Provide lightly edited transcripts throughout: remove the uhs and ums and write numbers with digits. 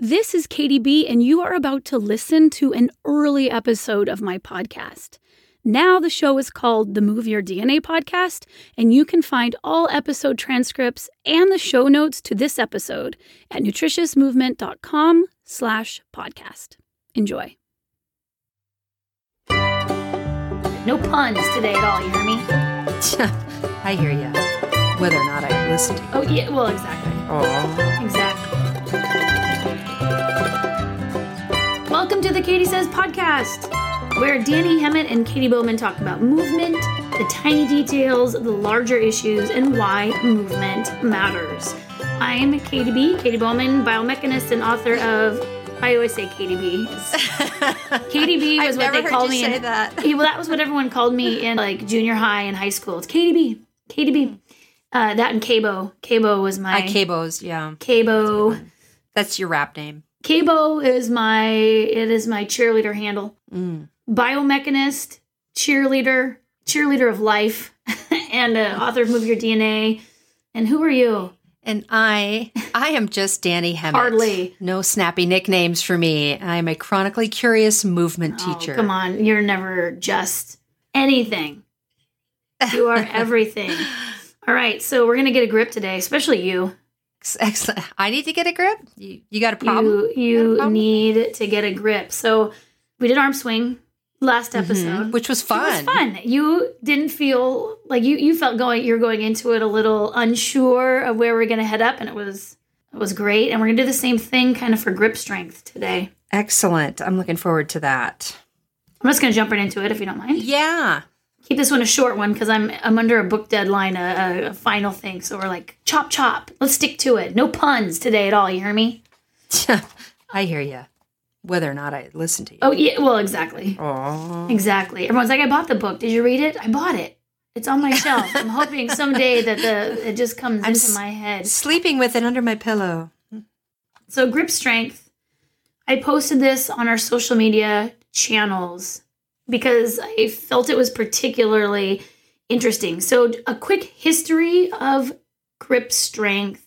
This is Katie B, and you are about to listen to an early episode of my podcast. Now the show is called the Move Your DNA Podcast, and you can find all episode transcripts and the show notes to this episode at nutritiousmovement.com/podcast. Enjoy. No puns today at all, you hear me? I hear you. Whether or not I listen to you. Oh, yeah, well, exactly. Oh. Exactly. Welcome to the Katie Says podcast, where Danny Hemmett and Katie Bowman talk about movement, the tiny details, the larger issues, and why movement matters. I'm Katie B, Katie Bowman, biomechanist and author of, I always say Katie B. Katie B was what they called me. That. Well, that was what everyone called me in like junior high and high school. It's Katie B. Katie B. That and Cabo. Cabo was my... Cabo's, yeah. Cabo. That's your rap name. Cabo is my cheerleader handle. Biomechanist, cheerleader of life, and author of Move Your DNA. And who are you? And I am just Danny Hemmett. Hardly. No snappy nicknames for me. I'm a chronically curious movement teacher. Come on. You're never just anything. You are everything. All right. So we're going to get a grip today, especially you. Excellent. I need to get a grip? You got a problem? You need to get a grip. So we did arm swing last episode. Which was fun. It was fun. You didn't feel like you felt you're going into it a little unsure of where we're going to head up, and it was great. And we're going to do the same thing kind of for grip strength today. Excellent. I'm looking forward to that. I'm just going to jump right into it if you don't mind. Yeah. Keep this one a short one because I'm under a book deadline, a final thing. So we're like, chop. Let's stick to it. No puns today at all. You hear me? I hear you. Whether or not I listen to you. Oh, yeah. Well, exactly. Oh. Exactly. Everyone's like, I bought the book. Did you read it? I bought it. It's on my shelf. I'm hoping someday that it just comes into my head. Sleeping with it under my pillow. So grip strength. I posted this on our social media channels because I felt it was particularly interesting. So a quick history of grip strength.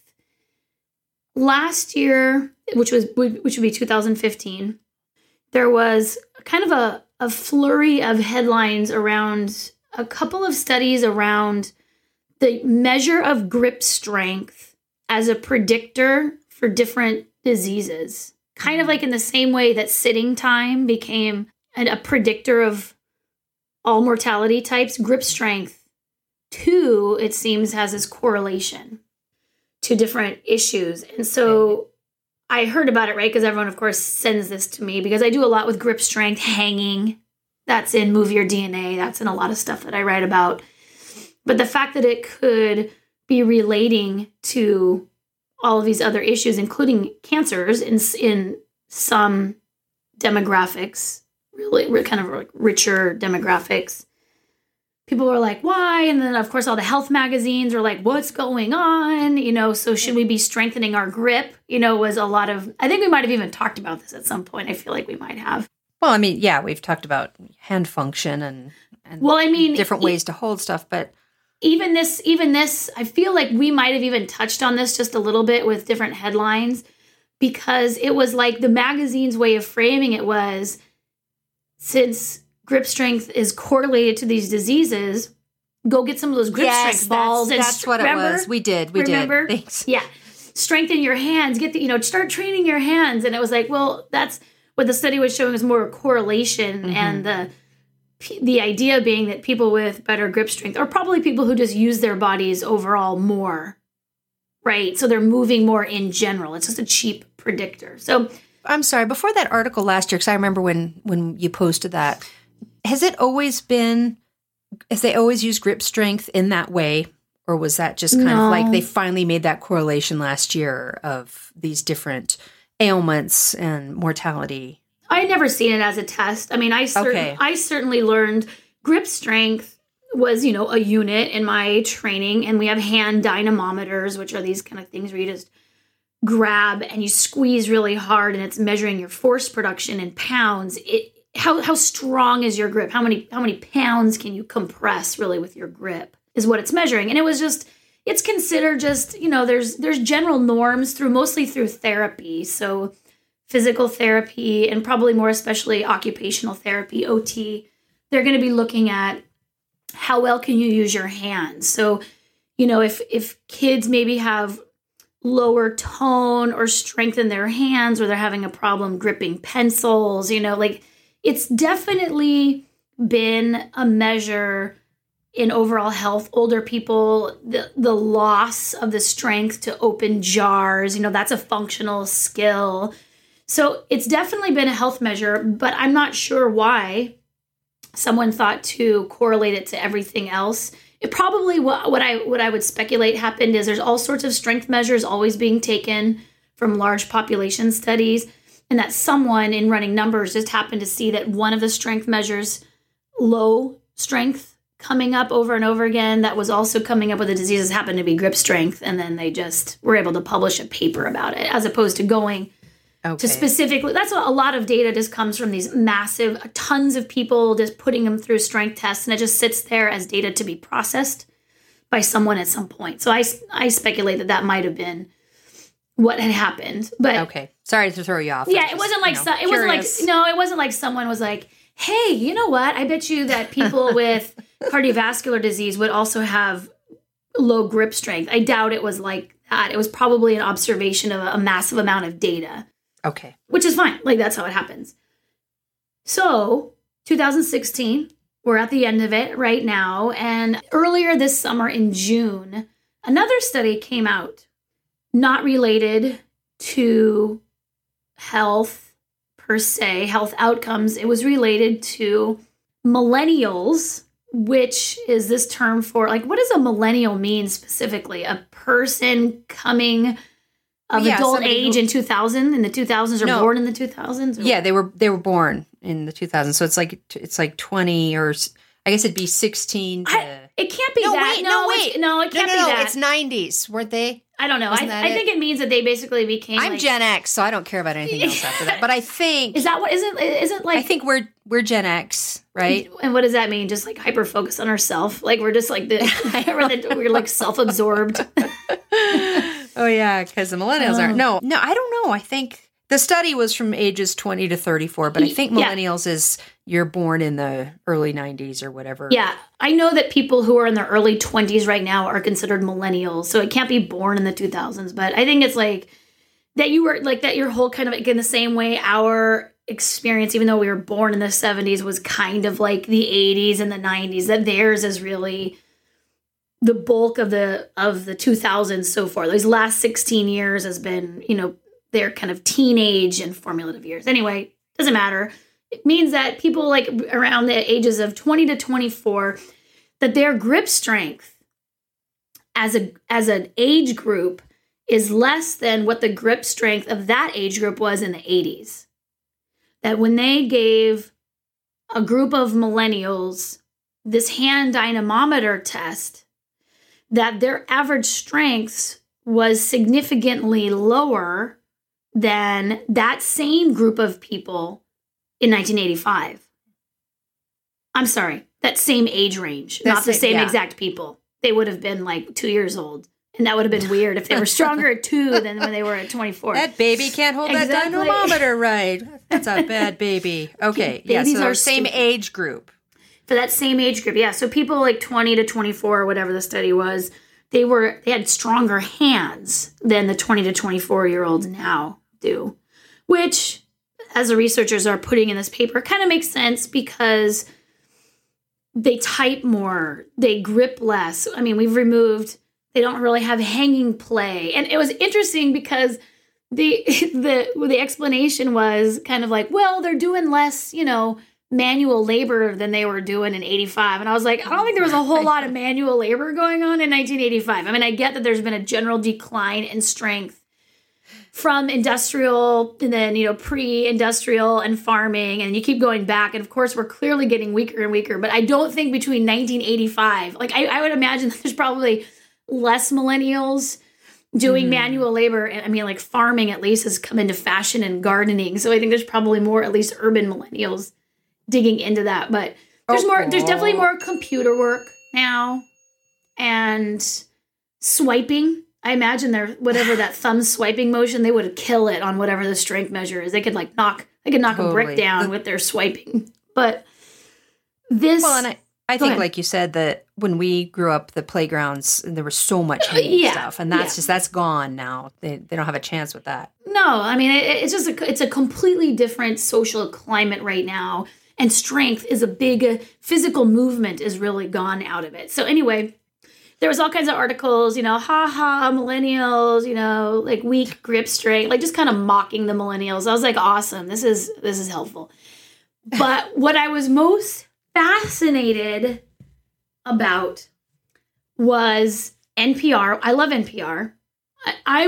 Last year, which would be 2015, there was kind of a flurry of headlines around a couple of studies around the measure of grip strength as a predictor for different diseases. Kind of like in the same way that sitting time became a predictor of all mortality types, grip strength, too, it seems, has this correlation to different issues. And so I heard about it, right? Because everyone, of course, sends this to me because I do a lot with grip strength, hanging. That's in Move Your DNA. That's in a lot of stuff that I write about. But the fact that it could be relating to all of these other issues, including cancers in some demographics, really kind of like richer demographics. People were like, why? And then, of course, all the health magazines were like, what's going on? So should we be strengthening our grip? Was a lot of, I think we might have even talked about this at some point. I feel like we might have. Well, I mean, yeah, we've talked about hand function and well, I mean, different ways to hold stuff, but even this, I feel like we might have even touched on this just a little bit with different headlines because it was like the magazine's way of framing it was, since grip strength is correlated to these diseases, go get some of those grip strength balls. That's what it was. We did. Remember? Thanks. Yeah. Strengthen your hands. Start training your hands. And it was like, well, that's what the study was showing is more correlation. And the idea being that people with better grip strength are probably people who just use their bodies overall more, right? So they're moving more in general. It's just a cheap predictor. So I'm sorry, before that article last year, because I remember when you posted that, have they always used grip strength in that way? Or was that just kind of like they finally made that correlation last year of these different ailments and mortality? I had never seen it as a test. I mean, I certainly learned grip strength was, a unit in my training. And we have hand dynamometers, which are these kind of things where you just grab and you squeeze really hard and it's measuring your force production in pounds. How strong is your grip? How many pounds can you compress really with your grip is what it's measuring. And it was just, it's considered just, there's general norms mostly through therapy. So physical therapy, and probably more especially occupational therapy, OT, they're going to be looking at how well can you use your hands. So, if kids maybe have lower tone or strength in their hands, or they're having a problem gripping pencils, it's definitely been a measure in overall health. Older people, the loss of the strength to open jars, that's a functional skill. So it's definitely been a health measure, but I'm not sure why someone thought to correlate it to everything else. It probably, what I would speculate happened is there's all sorts of strength measures always being taken from large population studies, and that someone in running numbers just happened to see that one of the strength measures, low strength, coming up over and over again, that was also coming up with the diseases happened to be grip strength, and then they just were able to publish a paper about it, as opposed to going to specifically. That's a lot of data just comes from these massive, tons of people just putting them through strength tests, and it just sits there as data to be processed by someone at some point. So I speculate that might have been what had happened. But okay, sorry to throw you off. Yeah, it wasn't like it wasn't like someone was like, hey, you know what? I bet you that people with cardiovascular disease would also have low grip strength. I doubt it was like that. It was probably an observation of a massive amount of data. Okay. Which is fine. Like, that's how it happens. So, 2016, we're at the end of it right now. And earlier this summer in June, another study came out, not related to health per se, health outcomes. It was related to millennials, which is this term for, like, what does a millennial mean specifically? A person coming of adult age in 2000, in the 2000s, or born in the 2000s? Yeah, they were born in the 2000s. So it's like 20, or I guess it'd be 16 to... It can't be that. No, it can't be that. It's 90s, weren't they? I don't know. I think it means that they basically became. I'm Gen X, so I don't care about anything else after that. But I think is that what isn't like? I think we're Gen X, right? And what does that mean? Just like hyper focused on ourselves, like we're just like we're like self-absorbed. Oh yeah, because the millennials aren't. No, I don't know. I think the study was from ages 20 to 34, but I think millennials is you're born in the early 90s or whatever. Yeah, I know that people who are in their early 20s right now are considered millennials, so it can't be born in the 2000s. But I think it's like that you were like that your whole kind of like in the same way our experience, even though we were born in the 70s, was kind of like the 80s and the 90s. That theirs is really the bulk of the 2000s so far. Those last 16 years has been, their kind of teenage and formative years. Anyway, doesn't matter. It means that people like around the ages of 20 to 24, that their grip strength as an age group is less than what the grip strength of that age group was in the 80s. That when they gave a group of millennials this hand dynamometer test, that their average strengths was significantly lower than that same group of people in 1985. I'm sorry, that same age range, not the same exact people. They would have been like 2 years old. And that would have been weird if they were stronger at 2 than when they were at 24. That baby can't hold that dynamometer right. That's a bad baby. Okay, so our same age group. For that same age group, yeah. So people like 20 to 24, or whatever the study was, they had stronger hands than the 20 to 24-year-olds now do. Which, as the researchers are putting in this paper, kind of makes sense because they type more, they grip less. I mean, they don't really have hanging play. And it was interesting because the explanation was kind of like, well, they're doing less, manual labor than they were doing in 85. And I was like, I don't think there was a whole lot of manual labor going on in 1985. I mean, I get that there's been a general decline in strength from industrial and then, pre-industrial and farming, and you keep going back. And of course, we're clearly getting weaker and weaker. But I don't think between 1985, like I would imagine that there's probably less millennials doing manual labor. And I mean, like farming at least has come into fashion, and gardening. So I think there's probably more, at least urban millennials, digging into that. But there's definitely more computer work now, and swiping. I imagine their whatever that thumb swiping motion, they would kill it on whatever the strength measure is. They could knock a brick down with their swiping. But this, well, and I think, like you said, that when we grew up, the playgrounds, there was so much hanging stuff, and that's gone now. They don't have a chance with that. No, I mean it's a completely different social climate right now, and strength is a big physical movement is really gone out of it. So anyway. There was all kinds of articles, millennials, like weak grip strength, like just kind of mocking the millennials. I was like, awesome, this is helpful. But what I was most fascinated about was NPR. I love NPR. I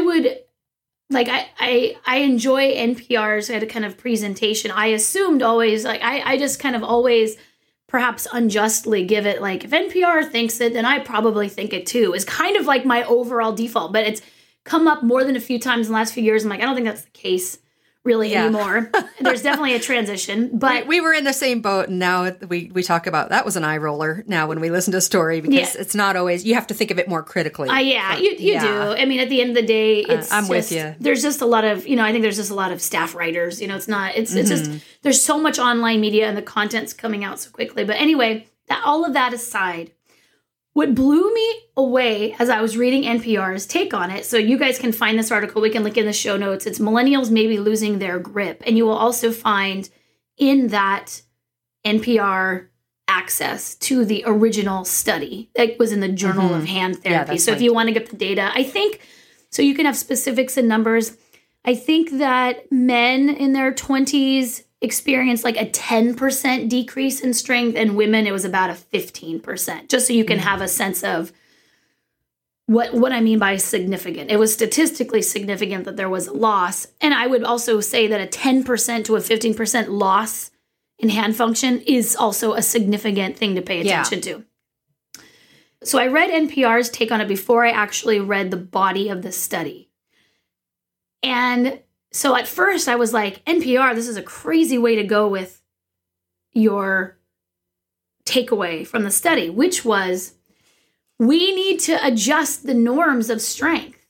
enjoy NPR's kind of presentation. I assumed always, I just kind of always perhaps unjustly give it if NPR thinks it, then I probably think it too, is kind of like my overall default. But it's come up more than a few times in the last few years. I'm like, I don't think that's the case really anymore. There's definitely a transition. But we were in the same boat, and now we talk about that was an eye roller now when we listen to a story, because it's not always, you have to think of it more critically. You do. I mean, at the end of the day, it's I'm with you. There's just a lot of, I think there's just a lot of staff writers, it's just, there's so much online media and the content's coming out so quickly. But anyway, all of that aside, what blew me away as I was reading NPR's take on it, so you guys can find this article, we can link in the show notes, it's Millennials Maybe Losing Their Grip. And you will also find in that NPR access to the original study that was in the Journal of Hand Therapy. So if you want to get the data, I think, so you can have specifics and numbers. I think that men in their 20s experienced a 10% decrease in strength, and women, it was about a 15%, just so you can have a sense of what I mean by significant. It was statistically significant that there was a loss. And I would also say that a 10% to a 15% loss in hand function is also a significant thing to pay attention to. So I read NPR's take on it before I actually read the body of the study. And so at first I was like, NPR, this is a crazy way to go with your takeaway from the study, which was we need to adjust the norms of strength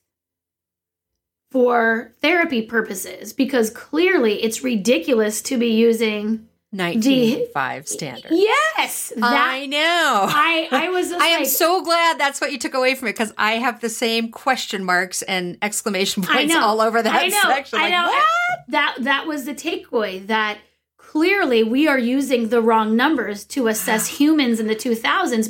for therapy purposes, because clearly it's ridiculous to be using 19.5 standard. Yes. I know. I was just I am so glad that's what you took away from it, because I have the same question marks and exclamation points all over that section. I know. What? That was the takeaway, that clearly we are using the wrong numbers to assess humans in the 2000s,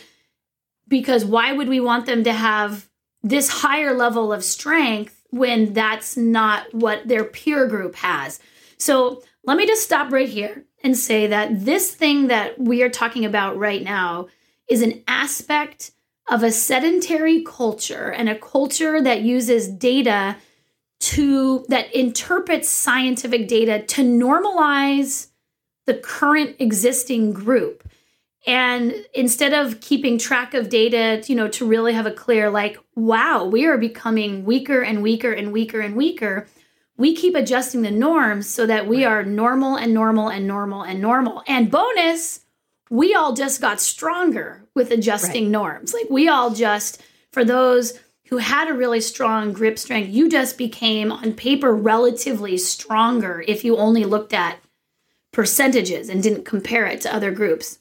because why would we want them to have this higher level of strength when that's not what their peer group has? So let me just stop right here and say that this thing that we are talking about right now is an aspect of a sedentary culture, and a culture that uses data that interprets scientific data to normalize the current existing group. And instead of keeping track of data, to really have a clear, wow, we are becoming weaker and weaker and weaker and weaker, we keep adjusting the norms so that we are normal and normal and normal and normal. And bonus, we all just got stronger with adjusting norms. We all just, for those who had a really strong grip strength, you just became on paper relatively stronger if you only looked at percentages and didn't compare it to other groups.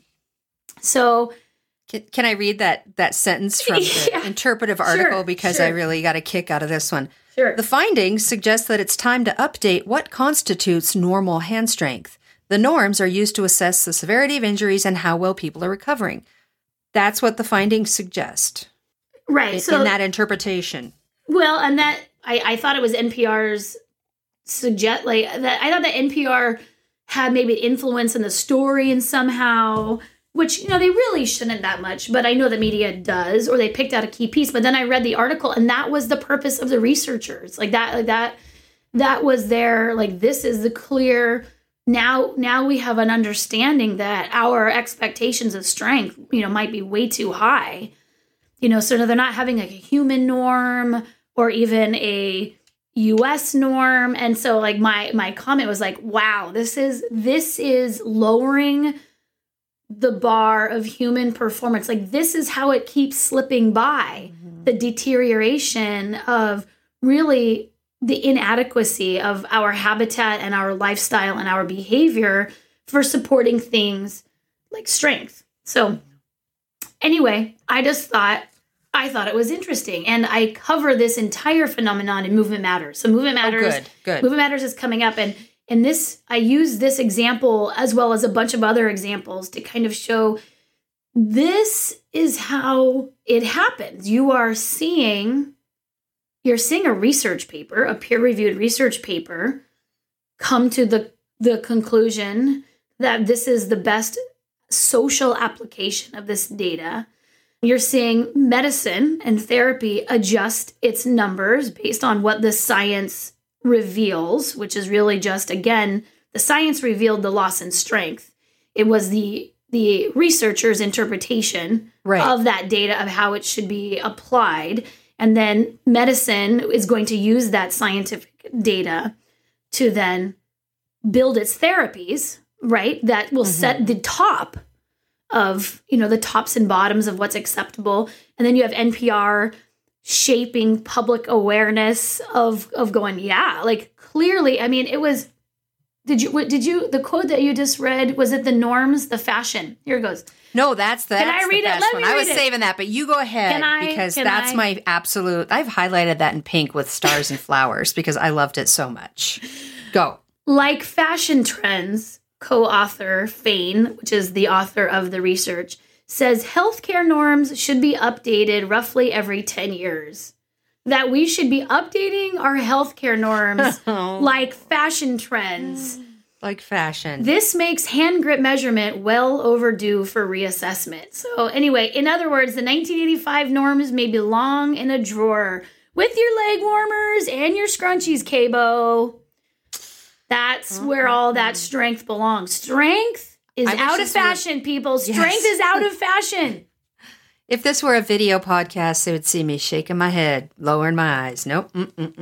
So can I read that sentence from the interpretive article? Because I really got a kick out of this one. Sure. The findings suggest that it's time to update what constitutes normal hand strength. The norms are used to assess the severity of injuries and how well people are recovering. That's what the findings suggest. Right. In that interpretation. Well, and that I thought it was NPR's suggest that. I thought that NPR had maybe influence in the story and somehow, which, they really shouldn't that much, but I know the media does, or they picked out a key piece. But then I read the article, and that was the purpose of the researchers. That was their, this is the clear, now we have an understanding that our expectations of strength, might be way too high. So they're not having a human norm or even a US norm. And so my comment was wow, this is lowering the bar of human performance. This is how it keeps slipping by. the deterioration of really the inadequacy of our habitat and our lifestyle and our behavior for supporting things like strength. So anyway, I thought it was interesting. And I cover this entire phenomenon in Movement Matters. So Movement Matters, good. Movement Matters is coming up. And this, I use this example as well as a bunch of other examples to kind of show this is how it happens. You're seeing a research paper, a peer-reviewed research paper, come to the conclusion that this is the best social application of this data. You're seeing medicine and therapy adjust its numbers based on what the science reveals, which is really just, again, the science revealed the loss in strength. It was the researchers' interpretation of that data of how it should be applied. And then medicine is going to use that scientific data to then build its therapies, right? That will set the top of, the tops and bottoms of what's acceptable. And then you have NPR shaping public awareness of going, like clearly, I mean, it was, the quote that you just read, was it the norms, the fashion? Here it goes. No, that's Can I read the it? best Let one. me I read was it. saving that, but you go ahead because that's my absolute, I've highlighted that in pink with stars and flowers because I loved it so much. Go. Like fashion trends, co-author Fain, which is the author of the research, says healthcare norms should be updated roughly every 10 years. That we should be updating our healthcare norms like fashion trends. Like fashion. This makes hand grip measurement well overdue for reassessment. So anyway, in other words, the 1985 norms may belong in a drawer with your leg warmers and your scrunchies, Cabo. That's where all that strength belongs. Strength is out of fashion, people. Strength is out of fashion. If this were a video podcast, they would see me shaking my head, lowering my eyes. Nope.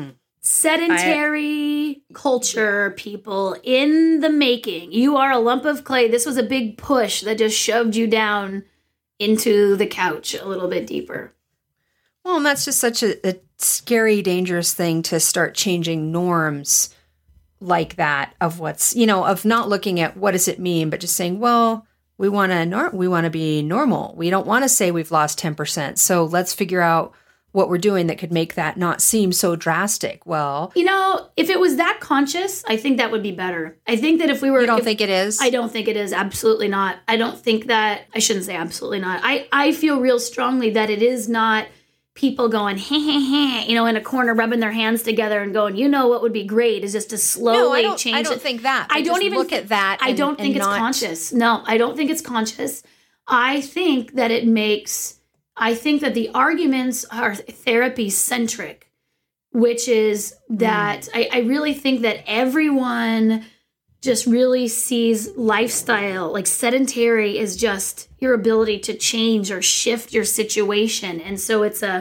Sedentary culture, people, in the making. You are a lump of clay. This was a big push that just shoved you down into the couch a little bit deeper. Well, and that's just such a scary, dangerous thing to start changing norms like that of what's, of not looking at what does it mean, but just saying, well, we want to be normal. We don't want to say we've lost 10%. So let's figure out what we're doing that could make that not seem so drastic. Well, if it was that conscious, I think that would be better. I think that if we were... You don't think it is? I don't think it is. Absolutely not. I don't think that... I shouldn't say absolutely not. I feel real strongly that it is not people going, in a corner, rubbing their hands together and going, what would be great is just to slowly change it. I don't think that. I don't even look at that. I don't think it's conscious. No, I don't think it's conscious. I think that the arguments are therapy centric, which is that I really think that everyone just really sees lifestyle, like sedentary is just your ability to change or shift your situation. And so it's a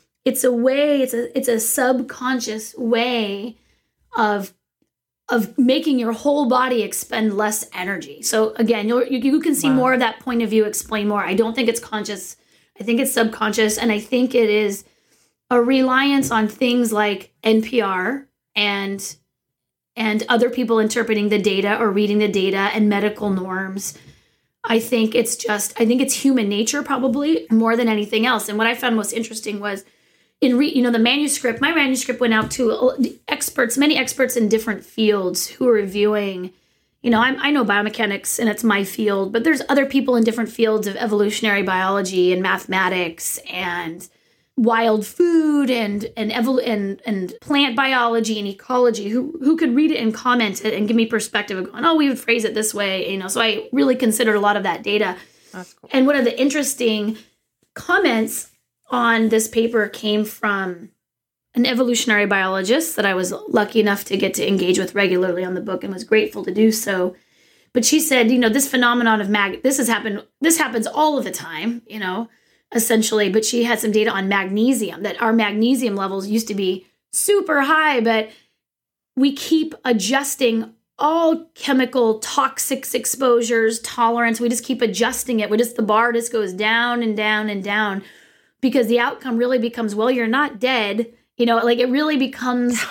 subconscious way of making your whole body expend less energy. So again, you can see more of that point of view, explain more. I don't think it's conscious. I think it's subconscious. And I think it is a reliance on things like NPR and other people interpreting the data or reading the data and medical norms. I think it's human nature probably more than anything else. And what I found most interesting was the manuscript. My manuscript went out to many experts in different fields who are reviewing. I know biomechanics and it's my field, but there's other people in different fields of evolutionary biology and mathematics and wild food and plant biology and ecology who could read it and comment it and give me perspective of going, we would phrase it this way, So I really considered a lot of that data. That's cool. And one of the interesting comments on this paper came from an evolutionary biologist that I was lucky enough to get to engage with regularly on the book and was grateful to do so. But she said, this phenomenon of this happens all of the time, essentially. But she had some data on magnesium, that our magnesium levels used to be super high, but we keep adjusting all chemical toxic exposures, tolerance. We just keep adjusting it. The bar just goes down and down and down. because the outcome really becomes, well, you're not dead. Like it really becomes,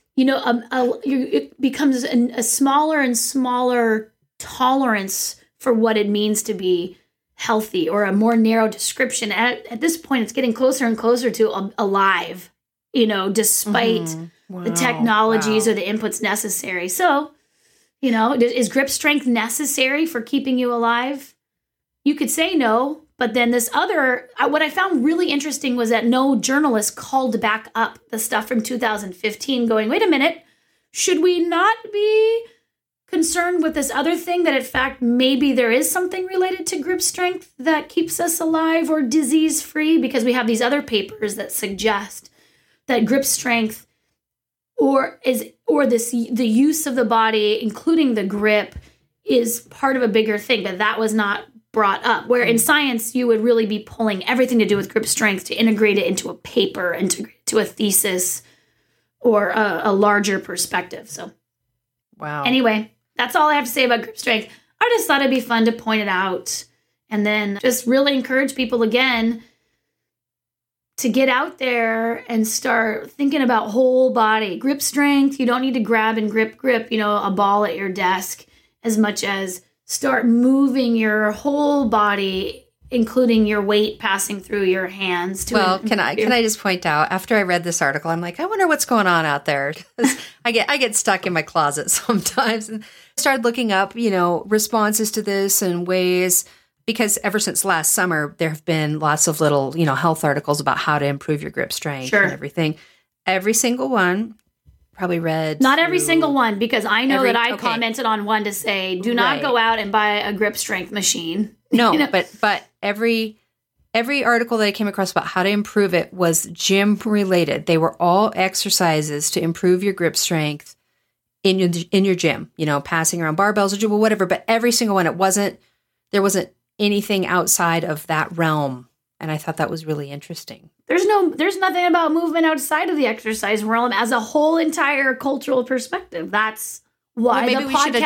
it becomes a smaller and smaller tolerance for what it means to be healthy, or a more narrow description. At this point, it's getting closer and closer to alive, despite the technologies or the inputs necessary. So, is grip strength necessary for keeping you alive? You could say no, but then what I found really interesting was that no journalist called back up the stuff from 2015 going, wait a minute, should we not be concerned with this other thing, that in fact maybe there is something related to grip strength that keeps us alive or disease free? Because we have these other papers that suggest that grip strength the use of the body, including the grip, is part of a bigger thing, but that was not brought up. Where in science, you would really be pulling everything to do with grip strength to integrate it into a paper, into a thesis, or a larger perspective. So, wow. Anyway, that's all I have to say about grip strength. I just thought it'd be fun to point it out, and then just really encourage people again to get out there and start thinking about whole body grip strength. You don't need to grab and grip, a ball at your desk, as much as start moving your whole body, including your weight passing through your hands. Can I just point out, after I read this article, I'm like, I wonder what's going on out there. I get stuck in my closet sometimes, and started looking up, responses to this and ways, because ever since last summer, there have been lots of little, health articles about how to improve your grip strength and everything. Every single one. Probably read. Not every single one, because I know that I commented on one to say, do not go out and buy a grip strength machine. No, but every article that I came across about how to improve it was gym related. They were all exercises to improve your grip strength in your gym, passing around barbells or whatever, but every single one, there wasn't anything outside of that realm. And I thought that was really interesting. There's nothing about movement outside of the exercise realm as a whole entire cultural perspective. That's why maybe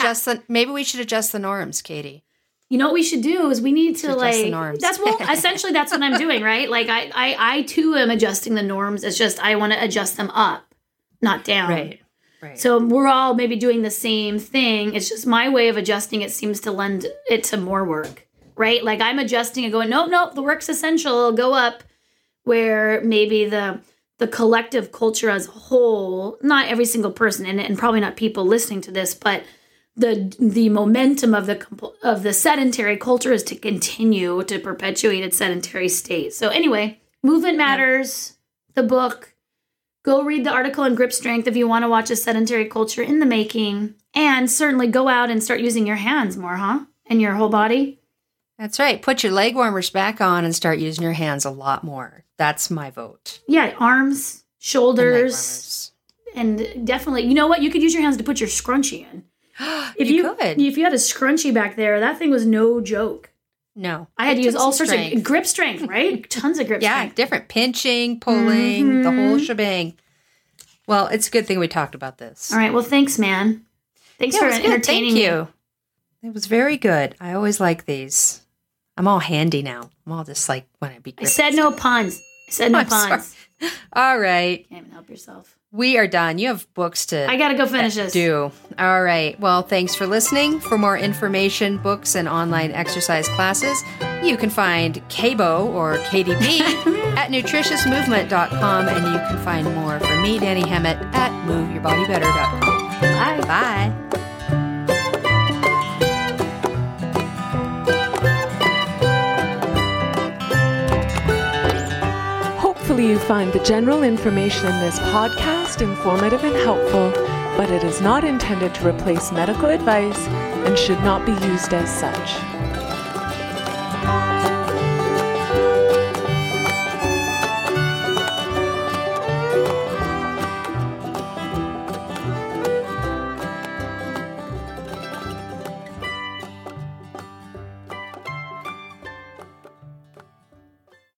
we should adjust the norms, Katie. You know what we should do is we need to adjust the norms. Essentially that's what I'm doing, right? Like I too am adjusting the norms. It's just I want to adjust them up, not down. Right. So we're all maybe doing the same thing. It's just my way of adjusting it seems to lend it to more work, right? Like I'm adjusting and going, nope, the work's essential, go up. Where maybe the collective culture as a whole, not every single person, and probably not people listening to this, but the momentum of the sedentary culture is to continue to perpetuate its sedentary state. So anyway, movement matters. The book. Go read the article on grip strength if you want to watch a sedentary culture in the making, and certainly go out and start using your hands more, and your whole body. That's right. Put your leg warmers back on and start using your hands a lot more. That's my vote. Yeah, arms, shoulders, and definitely, you know what? You could use your hands to put your scrunchie in. If you had a scrunchie back there, that thing was no joke. No. I had to use all sorts of grip strength, right? Tons of grip strength. Yeah, different pinching, pulling, the whole shebang. Well, it's a good thing we talked about this. All right. Well, thanks, man. Thanks for entertaining me. Thank you. It was very good. I always like these. I'm all handy now. I'm all just like, when I be I said no puns. Puns. Sorry. All right. Can't even help yourself. We are done. You have books to I got to go finish this. Do. All right. Well, thanks for listening. For more information, books, and online exercise classes, you can find KBO or KDB at nutritiousmovement.com, and you can find more from me, Danny Hammett, at moveyourbodybetter.com. Bye. Bye. Hopefully you find the general information in this podcast informative and helpful, but it is not intended to replace medical advice and should not be used as such.